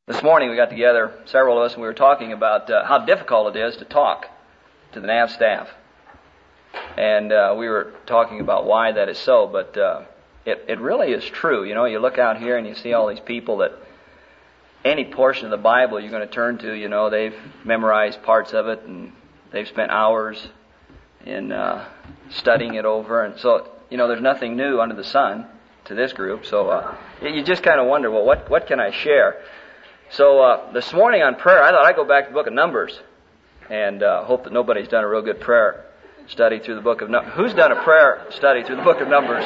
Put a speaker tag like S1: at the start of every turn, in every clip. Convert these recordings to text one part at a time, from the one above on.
S1: This morning we got together, several of us, and we were talking about how difficult it is to talk to the NAV staff. And we were talking about why that is so, but it really is true. You know, you look out here and you see all these people that any portion of the Bible you're going to turn to, you know, they've memorized parts of it and they've spent hours in studying it over. And so, you know, there's nothing new under the sun to this group. So you just kind of wonder, well, what can I share? So this morning on prayer, I thought I'd go back to the book of Numbers and hope that nobody's done a real good prayer study through the book of Numbers. Who's done a prayer study through the book of Numbers?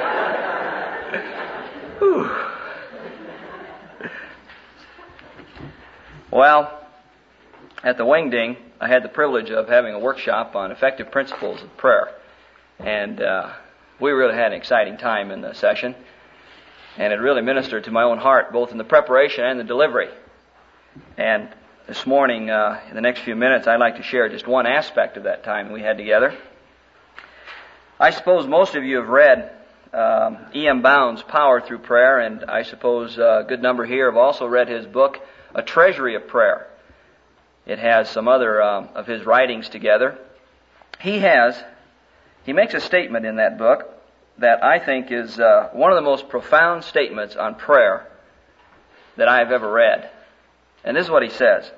S1: Well, at the Wingding, I had the privilege of having a workshop on effective principles of prayer. And we really had an exciting time in the session. And it really ministered to my own heart, both in the preparation and the delivery. And this morning, in the next few minutes, I'd like to share just one aspect of that time we had together. I suppose most of you have read E.M. Bound's Power Through Prayer, and I suppose a good number here have also read his book, A Treasury of Prayer. It has some other of his writings together. He makes a statement in that book that I think is one of the most profound statements on prayer that I have ever read. And this is what he says.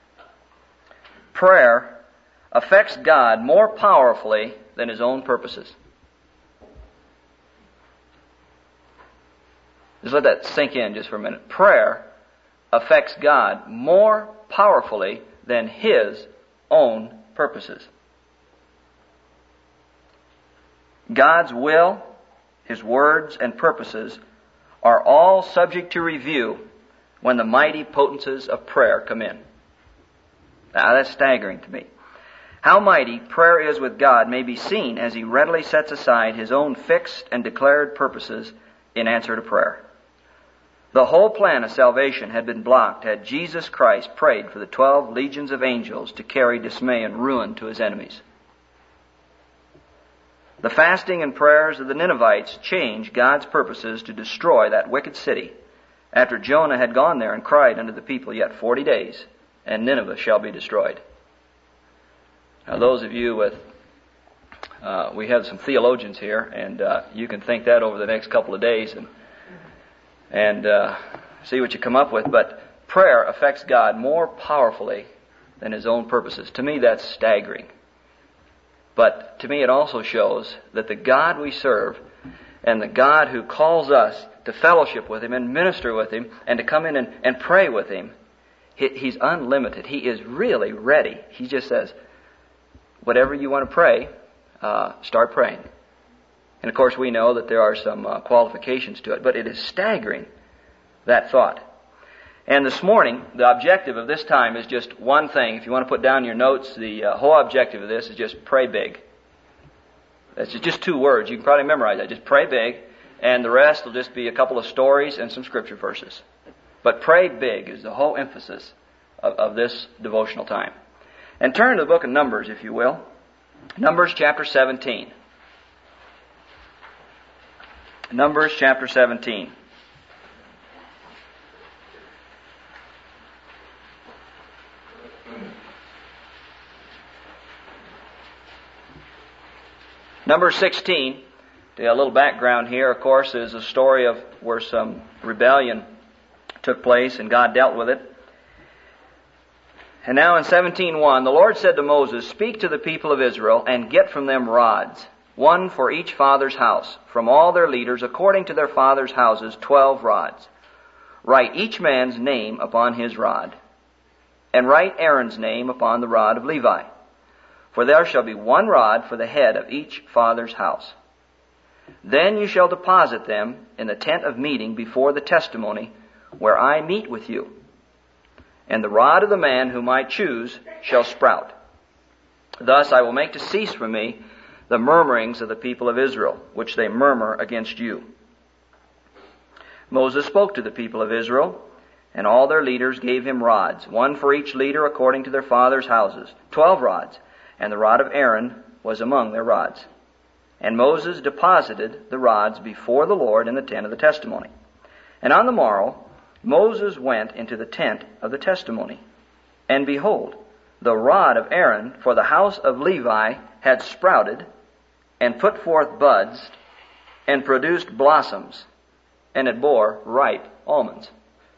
S1: Prayer affects God more powerfully than his own purposes. Just let that sink in just for a minute. Prayer affects God more powerfully than his own purposes. God's will, his words and purposes are all subject to review when the mighty potencies of prayer come in. Now that's staggering to me. How mighty prayer is with God may be seen as he readily sets aside his own fixed and declared purposes in answer to prayer. The whole plan of salvation had been blocked had Jesus Christ prayed for the 12 legions of angels to carry dismay and ruin to his enemies. The fasting and prayers of the Ninevites changed God's purposes to destroy that wicked city after Jonah had gone there and cried unto the people, Yet 40 days, and Nineveh shall be destroyed. Now those of you with, we have some theologians here, and you can think that over the next couple of days and see what you come up with. But prayer affects God more powerfully than his own purposes. To me, that's staggering. But to me it also shows that the God we serve and the God who calls us to fellowship with him and minister with him and to come in and pray with him, he's unlimited. He is really ready. He just says, whatever you want to pray, start praying. And of course we know that there are some qualifications to it, but it is staggering, that thought. And this morning, the objective of this time is just one thing. If you want to put down your notes, the whole objective of this is just pray big. That's just 2 words. You can probably memorize that. Just pray big, and the rest will just be a couple of stories and some scripture verses. But pray big is the whole emphasis of this devotional time. And turn to the book of Numbers, if you will. Numbers chapter 17. Numbers chapter 17. Number 16, a little background here, of course, is a story of where some rebellion took place and God dealt with it. And now in 17:1, the Lord said to Moses, Speak to the people of Israel and get from them rods, 1 for each father's house, from all their leaders according to their father's houses, 12 rods. Write each man's name upon his rod, and write Aaron's name upon the rod of Levi. For there shall be 1 rod for the head of each father's house. Then you shall deposit them in the tent of meeting before the testimony, where I meet with you. And the rod of the man whom I choose shall sprout. Thus I will make to cease from me the murmurings of the people of Israel, which they murmur against you. Moses spoke to the people of Israel, and all their leaders gave him rods, 1 for each leader according to their father's houses, 12 rods. And the rod of Aaron was among their rods. And Moses deposited the rods before the Lord in the tent of the testimony. And on the morrow Moses went into the tent of the testimony, and behold, the rod of Aaron for the house of Levi had sprouted, and put forth buds, and produced blossoms, and it bore ripe almonds.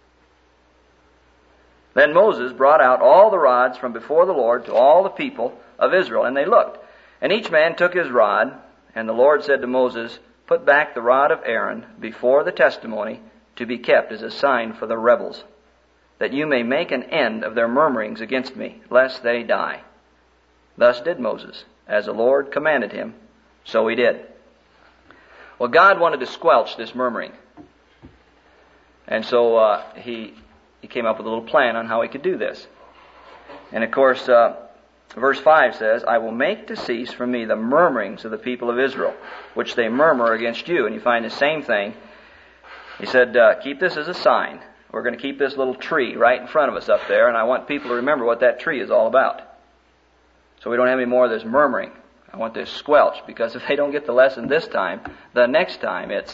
S1: Then Moses brought out all the rods from before the Lord to all the people of Israel, and they looked. And each man took his rod, and the Lord said to Moses, Put back the rod of Aaron before the testimony to be kept as a sign for the rebels, that you may make an end of their murmurings against me, lest they die. Thus did Moses, as the Lord commanded him, so he did. Well, God wanted to squelch this murmuring. And so he came up with a little plan on how he could do this. And of course, verse 5 says, I will make to cease from me the murmurings of the people of Israel, which they murmur against you. And you find the same thing. He said, keep this as a sign. We're going to keep this little tree right in front of us up there, and I want people to remember what that tree is all about. So we don't have any more of this murmuring. I want this squelched, because if they don't get the lesson this time, the next time it's...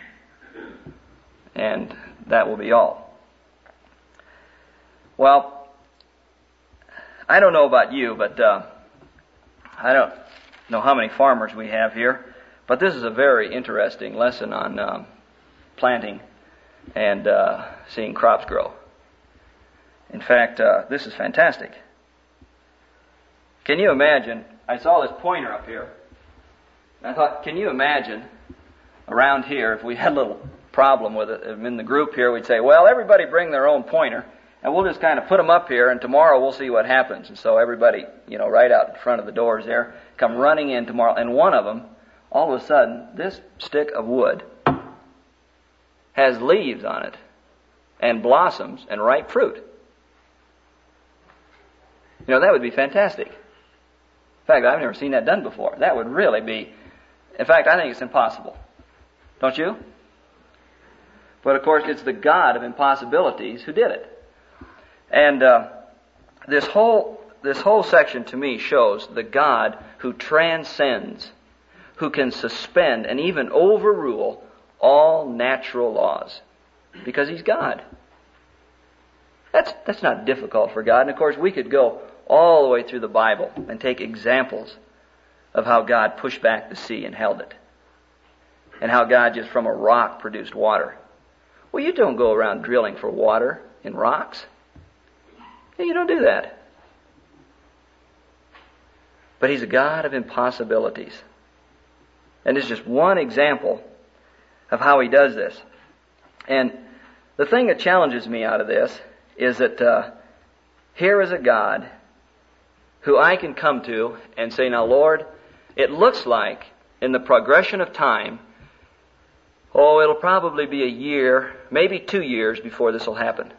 S1: and that will be all. Well, I don't know about you, but I don't know how many farmers we have here, but this is a very interesting lesson on planting and seeing crops grow. In fact, this is fantastic. Can you imagine? I saw this pointer up here. And I thought, can you imagine around here if we had a little problem with it in the group here? We'd say, well, everybody bring their own pointer, and we'll just kind of put them up here, and tomorrow we'll see what happens. And so everybody, right out in front of the doors there, come running in tomorrow. And one of them, all of a sudden, this stick of wood has leaves on it and blossoms and ripe fruit. That would be fantastic. In fact, I've never seen that done before. That would really be... In fact, I think it's impossible. Don't you? But of course, it's the God of impossibilities who did it. And this whole section to me shows the God who transcends, who can suspend and even overrule all natural laws, because He's God. That's not difficult for God. And of course, we could go all the way through the Bible and take examples of how God pushed back the sea and held it, and how God just from a rock produced water. Well, you don't go around drilling for water in rocks. You don't do that. But He's a God of impossibilities. And this is just one example of how He does this. And the thing that challenges me out of this is that here is a God who I can come to and say, now Lord, it looks like in the progression of time, it'll probably be a year, maybe 2 years before this will happen.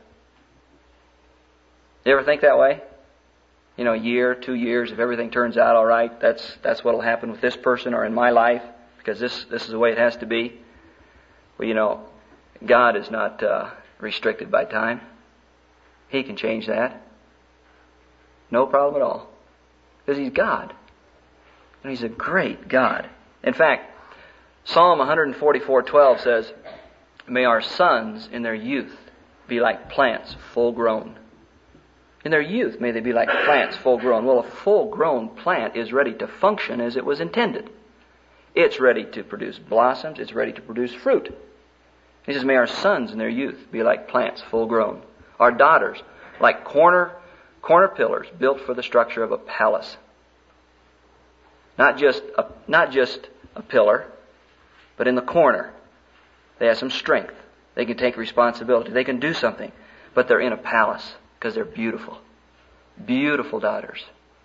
S1: You ever think that way? A year, 2 years, if everything turns out all right, that's what will happen with this person or in my life, because this is the way it has to be. Well, God is not restricted by time. He can change that. No problem at all. Because He's God. And He's a great God. In fact, Psalm 144:12 says, May our sons in their youth be like plants full grown. In their youth, may they be like plants full grown. Well, a full grown plant is ready to function as it was intended. It's ready to produce blossoms. It's ready to produce fruit. He says, may our sons in their youth be like plants full grown. Our daughters like corner pillars built for the structure of a palace. Not just a pillar, but in the corner. They have some strength. They can take responsibility. They can do something. But they're in a palace because they're beautiful. Beautiful daughters.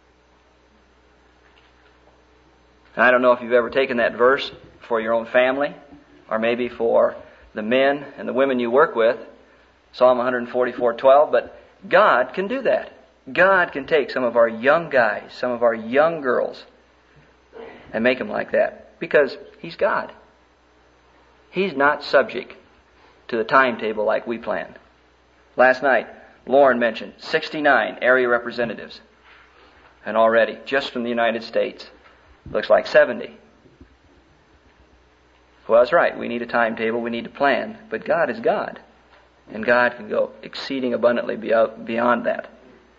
S1: And I don't know if you've ever taken that verse for your own family, or maybe for the men and the women you work with, Psalm 144:12, but God can do that. God can take some of our young guys, some of our young girls, and make them like that, because He's God. He's not subject to the timetable like we planned. Last night, Lauren mentioned 69 area representatives, and already, just from the United States, looks like 70. Well, that's right. We need a timetable. We need to plan. But God is God. And God can go exceeding abundantly beyond that.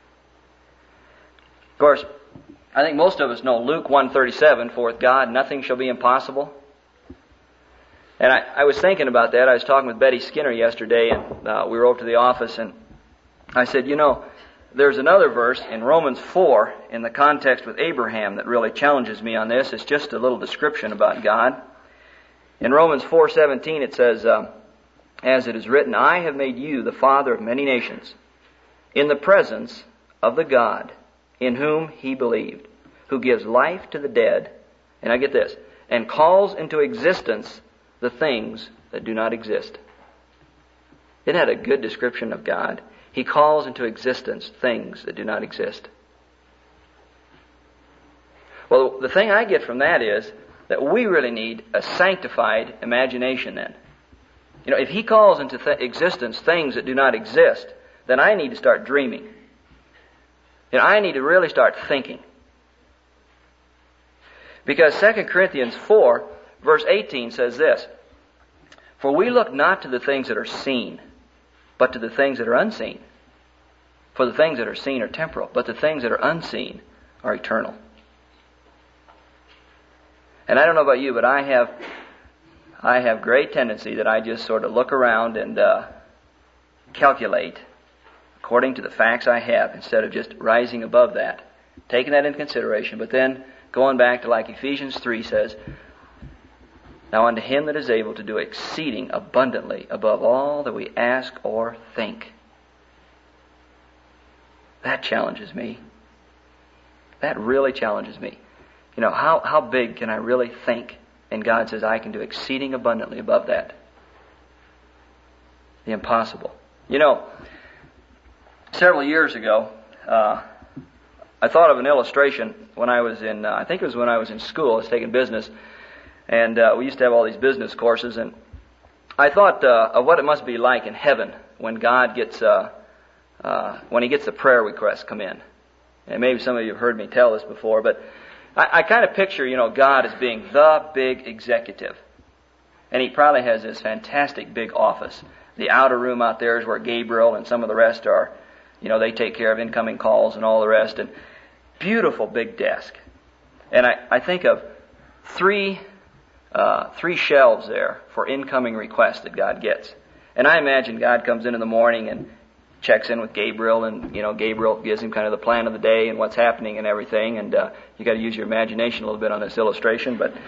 S1: Of course, I think most of us know Luke 1:37, for with God nothing shall be impossible. And I was thinking about that. I was talking with Betty Skinner yesterday, and we were over to the office, and I said, there's another verse in Romans 4 in the context with Abraham that really challenges me on this. It's just a little description about God. In Romans 4:17 it says, as it is written, I have made you the father of many nations, in the presence of the God in whom he believed, who gives life to the dead, and I get this, and calls into existence the things that do not exist. Isn't that a good description of God? He calls into existence things that do not exist. Well, the thing I get from that is that we really need a sanctified imagination then. If he calls into existence things that do not exist, then I need to start dreaming. I need to really start thinking. Because 2 Corinthians 4, verse 18 says this, for we look not to the things that are seen, but to the things that are unseen. For the things that are seen are temporal, but the things that are unseen are eternal. And I don't know about you, but I have great tendency that I just sort of look around and calculate according to the facts I have, instead of just rising above that, taking that into consideration, but then going back to like Ephesians 3 says, now unto him that is able to do exceeding abundantly above all that we ask or think. That challenges me. That really challenges me. How big can I really think? And God says, I can do exceeding abundantly above that. The impossible. Several years ago, I thought of an illustration when I was in, I think it was when I was in school. I was taking business. And we used to have all these business courses. And I thought of what it must be like in heaven when God gets, when he gets the prayer requests come in. And maybe some of you have heard me tell this before, but I kind of picture, God as being the big executive. And he probably has this fantastic big office. The outer room out there is where Gabriel and some of the rest are. They take care of incoming calls and all the rest. And beautiful big desk. And I think of three shelves there for incoming requests that God gets. And I imagine God comes in the morning and checks in with Gabriel, and Gabriel gives him kind of the plan of the day and what's happening and everything. And you got to use your imagination a little bit on this illustration, but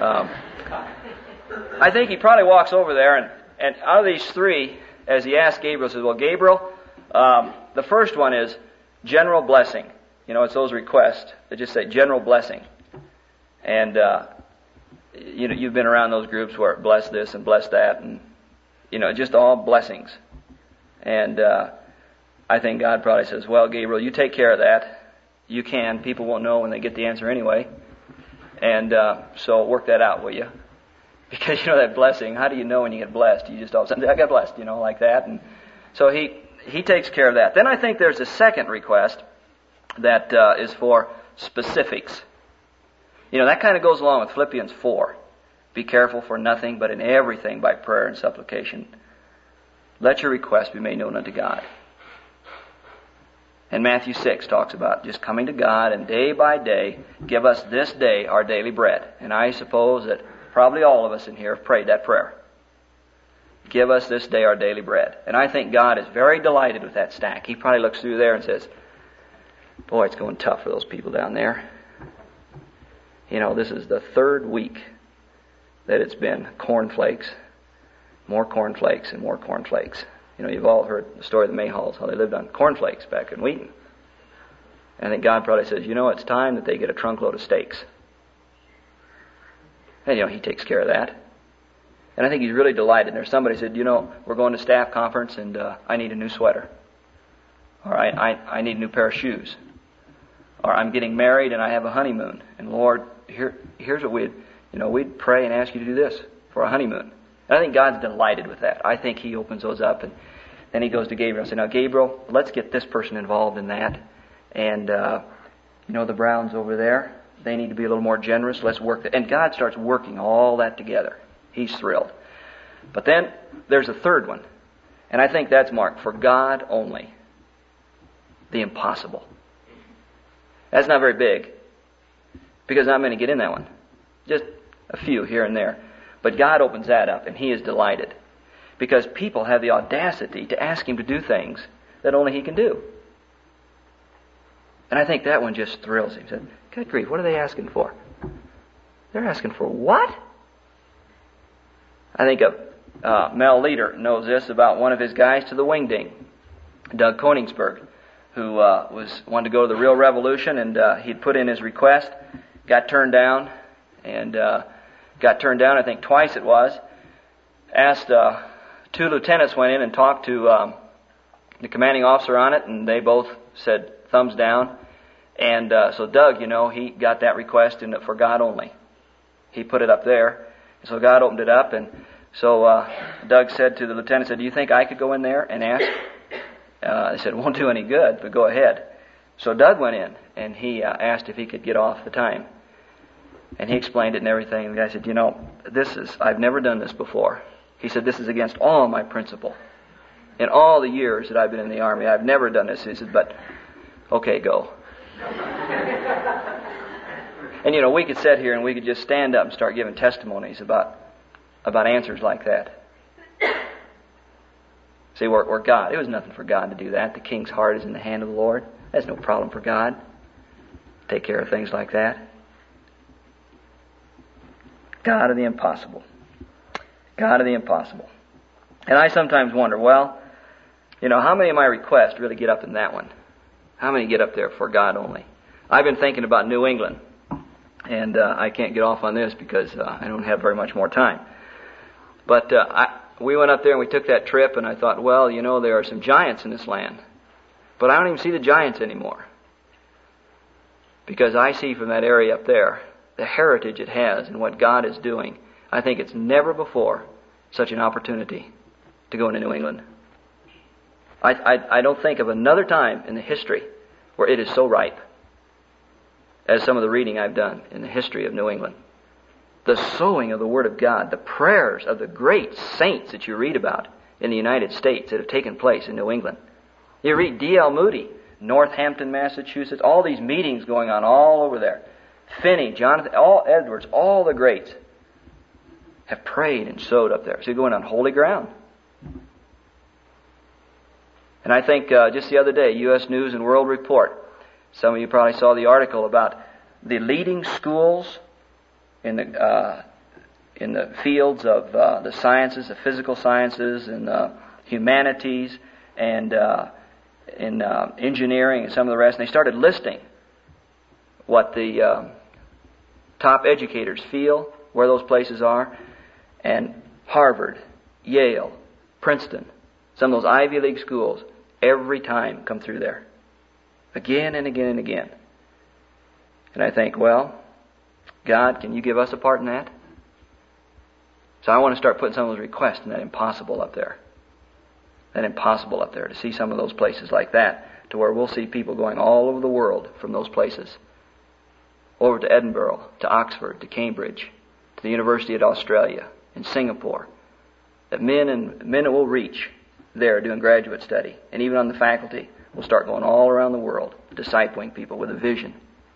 S1: I think he probably walks over there, and out of these three, as he asks Gabriel, says, "Well, Gabriel, the first one is general blessing." It's those requests that just say general blessing, and you've been around those groups where bless this and bless that, and just all blessings. And I think God probably says, well, Gabriel, you take care of that. You can. People won't know when they get the answer anyway. And so work that out, will you? Because that blessing, how do you know when you get blessed? You just all of a sudden, I got blessed, like that. And so he takes care of that. Then I think there's a second request that is for specifics. That kind of goes along with Philippians 4. Be careful for nothing, but in everything by prayer and supplication. Let your requests be made known unto God. And Matthew 6 talks about just coming to God and day by day, give us this day our daily bread. And I suppose that probably all of us in here have prayed that prayer. Give us this day our daily bread. And I think God is very delighted with that stack. He probably looks through there and says, boy, it's going tough for those people down there. This is the third week that it's been cornflakes, more cornflakes, and more cornflakes. You've all heard the story of the Mayhalls, how they lived on cornflakes back in Wheaton. And I think God probably says, it's time that they get a trunkload of steaks. And, he takes care of that. And I think he's really delighted. And there's somebody who said, we're going to staff conference and I need a new sweater. Or I need a new pair of shoes. Or I'm getting married and I have a honeymoon. And Lord, here's what we'd pray and ask you to do this for a honeymoon. And I think God's delighted with that. I think he opens those up, and then he goes to Gabriel and says, now Gabriel, let's get this person involved in that. And, the Browns over there, they need to be a little more generous. Let's work that. And God starts working all that together. He's thrilled. But then there's a third one. And I think that's marked for God only. The impossible. That's not very big, because not many get in that one. Just a few here and there. But God opens that up, and He is delighted. Because people have the audacity to ask Him to do things that only He can do. And I think that one just thrills Him. He said, good grief, what are they asking for? They're asking for what? I think Mel Leader knows this about one of his guys to the Wingding, Doug Koenigsberg, who wanted to go to the Real Revolution, and he'd put in his request, got turned down, I think twice it was. Asked, 2 lieutenants went in and talked to the commanding officer on it, and they both said thumbs down. And so Doug, he got that request for God only. He put it up there. So God opened it up, and so Doug said to the lieutenant, do you think I could go in there and ask? They said, it won't do any good, but go ahead. So Doug went in, and he asked if he could get off the time. And he explained it and everything. And the guy said, I've never done this before. He said, this is against all my principle. In all the years that I've been in the Army, I've never done this. He said, but, okay, go. And we could sit here and we could just stand up and start giving testimonies about answers like that. See, we're God. It was nothing for God to do that. The king's heart is in the hand of the Lord. That's no problem for God. Take care of things like that. God of the impossible. God of the impossible. And I sometimes wonder, how many of my requests really get up in that one? How many get up there for God only? I've been thinking about New England. And I can't get off on this because I don't have very much more time. But we went up there and we took that trip, and I thought, there are some giants in this land. But I don't even see the giants anymore. Because I see from that area up there the heritage it has and what God is doing. I think it's never before such an opportunity to go into New England. I don't think of another time in the history where it is so ripe as some of the reading I've done in the history of New England. The sowing of the Word of God, the prayers of the great saints that you read about in the United States that have taken place in New England. You read D.L. Moody, Northampton, Massachusetts, all these meetings going on all over there. Finney, Jonathan, all Edwards, all the greats have prayed and sowed up there. So you're going on holy ground. And I think just the other day, U.S. News and World Report, some of you probably saw the article about the leading schools in the fields of the sciences, the physical sciences, and humanities, and in engineering, and some of the rest. And they started listing what the top educators feel, where those places are, and Harvard, Yale, Princeton, some of those Ivy League schools, every time come through there. Again and again and again. And I think, God, can you give us a part in that? So I want to start putting some of those requests in that impossible up there. That impossible up there, to see some of those places like that, to where we'll see people going all over the world from those places. Over to Edinburgh, to Oxford, to Cambridge, to the University of Australia, in Singapore. That men will reach there doing graduate study. And even on the faculty, we'll start going all around the world, discipling people with a vision.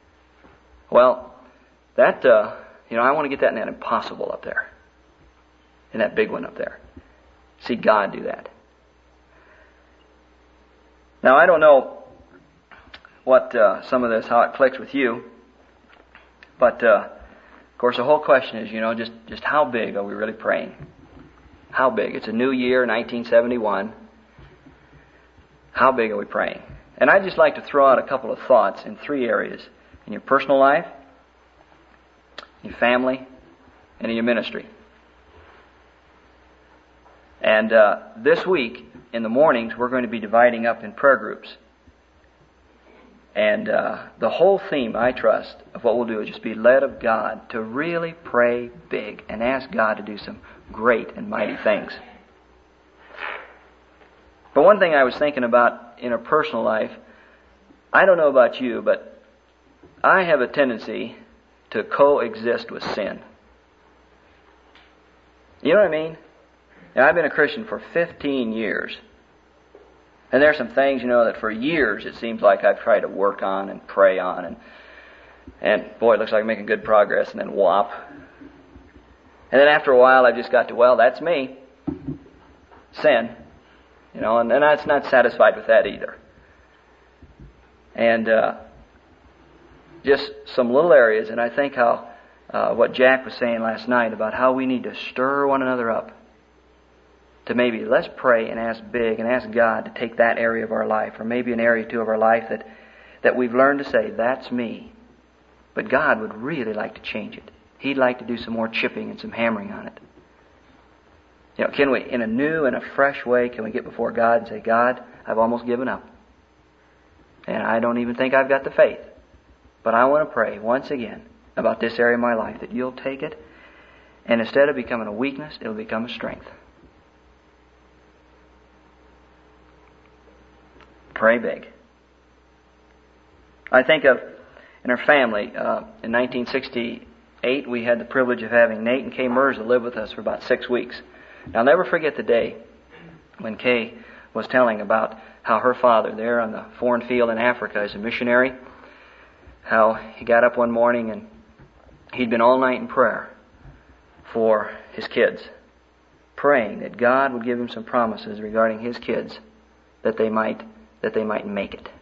S1: That, I want to get that in that impossible up there. In that big one up there. See God do that. Now, I don't know what some of this, how it clicks with you. But, of course, the whole question is, just how big are we really praying? How big? It's a new year, 1971. How big are we praying? And I'd just like to throw out a couple of thoughts in 3 areas. In your personal life, in your family, and in your ministry. And this week, in the mornings, we're going to be dividing up in prayer groups. And the whole theme, I trust, of what we'll do is just be led of God to really pray big and ask God to do some great and mighty things. But one thing I was thinking about in a personal life, I don't know about you, but I have a tendency to coexist with sin. You know what I mean? Now, I've been a Christian for 15 years. And there are some things, that for years it seems like I've tried to work on and pray on. And boy, it looks like I'm making good progress, and then whop. And then after a while I've just got to, well, that's me. Sin. And I'm not satisfied with that either. And just some little areas, and I think how what Jack was saying last night about how we need to stir one another up to maybe let's pray and ask big and ask God to take that area of our life, or maybe an area too of our life that we've learned to say, that's me. But God would really like to change it. He'd like to do some more chipping and some hammering on it. Can we, in a new and a fresh way, can we get before God and say, God, I've almost given up. And I don't even think I've got the faith. But I want to pray once again about this area of my life, that you'll take it, and instead of becoming a weakness, it'll become a strength. Pray big. I think of, in our family, in 1968, we had the privilege of having Nate and Kay Mirza live with us for about 6 weeks. Now, I'll never forget the day when Kay was telling about how her father, there on the foreign field in Africa as a missionary, how he got up one morning and he'd been all night in prayer for his kids, praying that God would give him some promises regarding his kids, that they might make it.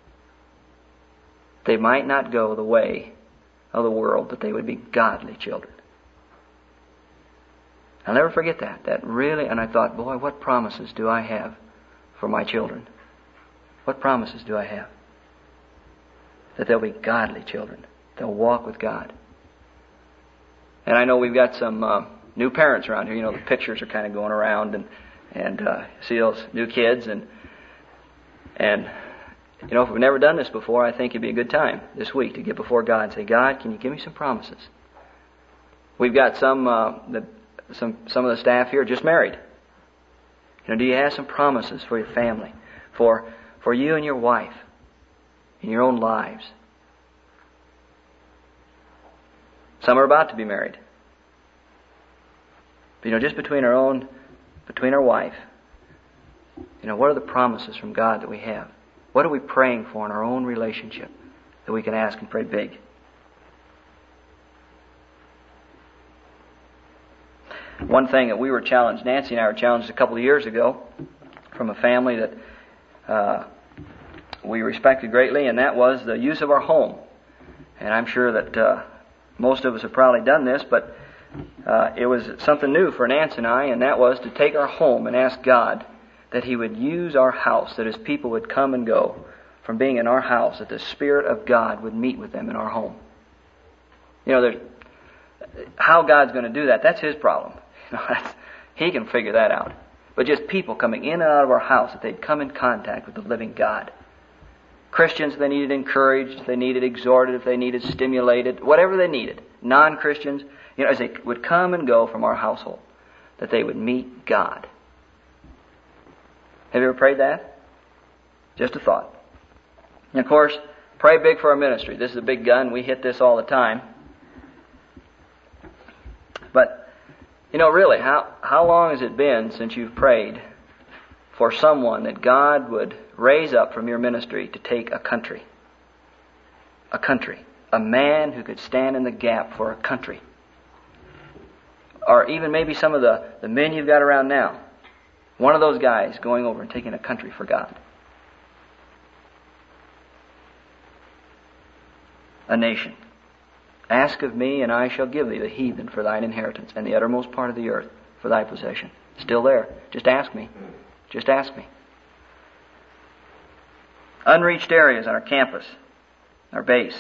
S1: They might not go the way of the world, but they would be godly children. I'll never forget that. That really, and I thought, boy, what promises do I have for my children? What promises do I have? That they'll be godly children. They'll walk with God. And I know we've got some new parents around here. The pictures are kind of going around, and see those new kids, and if we've never done this before, I think it'd be a good time this week to get before God and say, God, can you give me some promises? We've got some of the staff here just married. Do you have some promises for your family, for you and your wife, in your own lives? Some are about to be married. But just between our wife, what are the promises from God that we have? What are we praying for in our own relationship that we can ask and pray big? One thing that we were challenged, Nancy and I were challenged a couple of years ago from a family that we respected greatly, and that was the use of our home. And I'm sure that most of us have probably done this, but it was something new for Nancy and I, and that was to take our home and ask God that He would use our house, that His people would come and go from being in our house, that the Spirit of God would meet with them in our home. How God's going to do that, that's His problem. He can figure that out. But just people coming in and out of our house, that they'd come in contact with the living God. Christians, if they needed encouraged, if they needed exhorted, if they needed stimulated, whatever they needed. Non-Christians, as they would come and go from our household, that they would meet God. Have you ever prayed that? Just a thought. And of course, pray big for our ministry. This is a big gun. We hit this all the time. But, really, how long has it been since you've prayed for someone that God would raise up from your ministry to take a country? A country. A man who could stand in the gap for a country. Or even maybe some of the men you've got around now. One of those guys going over and taking a country for God. A nation. Ask of me, and I shall give thee the heathen for thine inheritance, and the uttermost part of the earth for thy possession. Still there. Just ask me. Just ask me. Unreached areas on our campus, our base,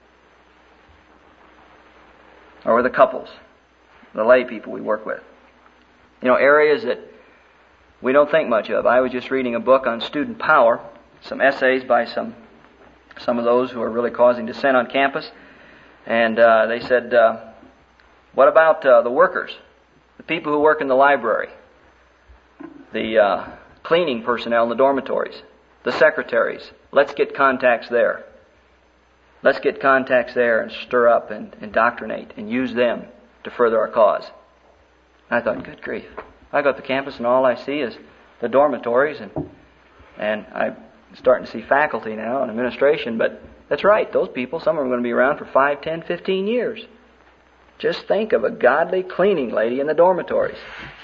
S1: or with the couples, the lay people we work with. Areas that we don't think much of. I was just reading a book on student power, some essays by some of those who are really causing dissent on campus. And they said, what about the workers, the people who work in the library, the cleaning personnel in the dormitories, the secretaries? Let's get contacts there. Let's get contacts there and stir up and indoctrinate and use them to further our cause. And I thought, good grief. I go up the campus and all I see is the dormitories, and I'm starting to see faculty now and administration, but that's right, those people, some of them are going to be around for 5, 10, 15 years. Just think of a godly cleaning lady in the dormitories.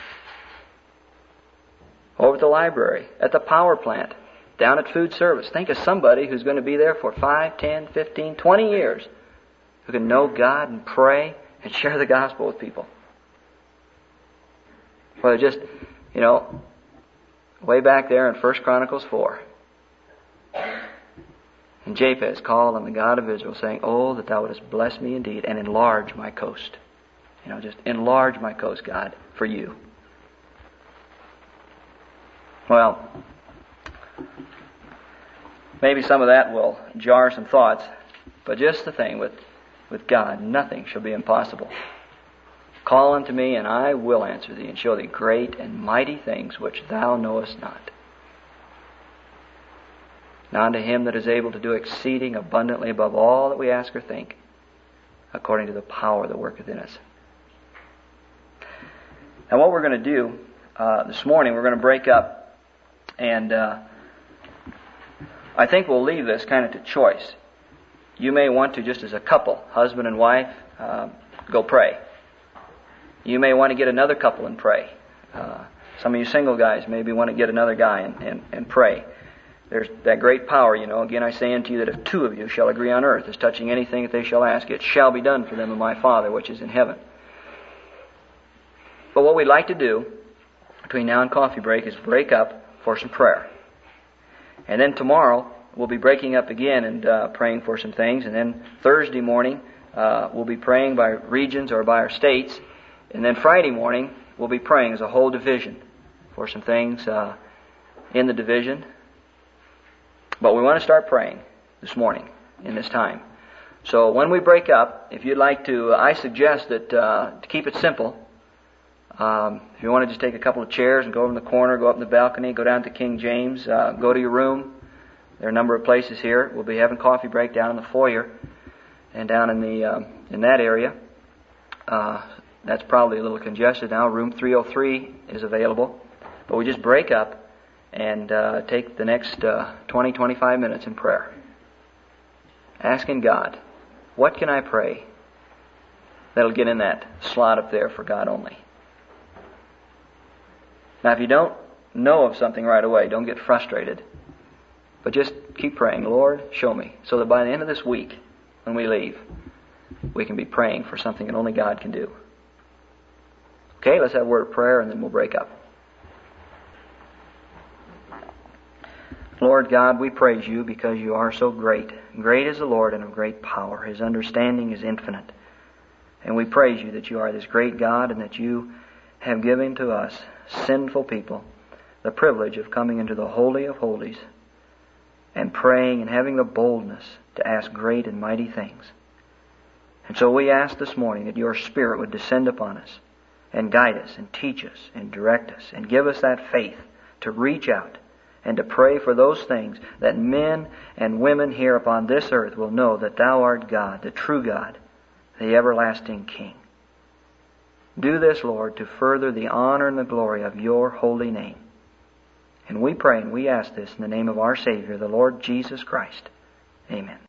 S1: Over at the library, at the power plant, down at food service. Think of somebody who's going to be there for 5, 10, 15, 20 years who can know God and pray and share the gospel with people. Well, just, way back there in 1 Chronicles 4. And Japheth called on the God of Israel, saying, "Oh, that thou wouldest bless me indeed and enlarge my coast." Just enlarge my coast, God, for you. Well, maybe some of that will jar some thoughts, but just the thing, with God, nothing shall be impossible. Call unto me, and I will answer thee, and show thee great and mighty things which thou knowest not. Now unto him that is able to do exceeding abundantly above all that we ask or think, according to the power that worketh in us. Now what we're going to do this morning, we're going to break up, and I think we'll leave this kind of to choice. You may want to, just as a couple, husband and wife, go pray. You may want to get another couple and pray. Some of you single guys maybe want to get another guy and pray. There's that great power, Again, I say unto you that if two of you shall agree on earth as touching anything that they shall ask, it shall be done for them of my Father which is in heaven. But what we'd like to do between now and coffee break is break up for some prayer. And then tomorrow we'll be breaking up again and praying for some things. And then Thursday morning we'll be praying by regions or by our states. And then Friday morning we'll be praying as a whole division for some things in the division. But we want to start praying this morning in this time. So when we break up, if you'd like to, I suggest that to keep it simple. If you want to just take a couple of chairs and go over in the corner, go up in the balcony, go down to King James, go to your room. There are a number of places here. We'll be having coffee break down in the foyer and down in the in that area. That's probably a little congested now. Room 303 is available. But we just break up and take the next 20, 25 minutes in prayer. Asking God, what can I pray that'll get in that slot up there for God only? Now, if you don't know of something right away, don't get frustrated. But just keep praying, Lord, show me. So that by the end of this week, when we leave, we can be praying for something that only God can do. Okay, let's have a word of prayer and then we'll break up. Lord God, we praise you because you are so great. Great is the Lord and of great power. His understanding is infinite. And we praise you that you are this great God and that you have given to us, sinful people, the privilege of coming into the Holy of Holies and praying and having the boldness to ask great and mighty things. And so we ask this morning that your Spirit would descend upon us and guide us and teach us and direct us and give us that faith to reach out and to pray for those things that men and women here upon this earth will know that thou art God, the true God, the everlasting King. Do this, Lord, to further the honor and the glory of your holy name. And we pray and we ask this in the name of our Savior, the Lord Jesus Christ. Amen.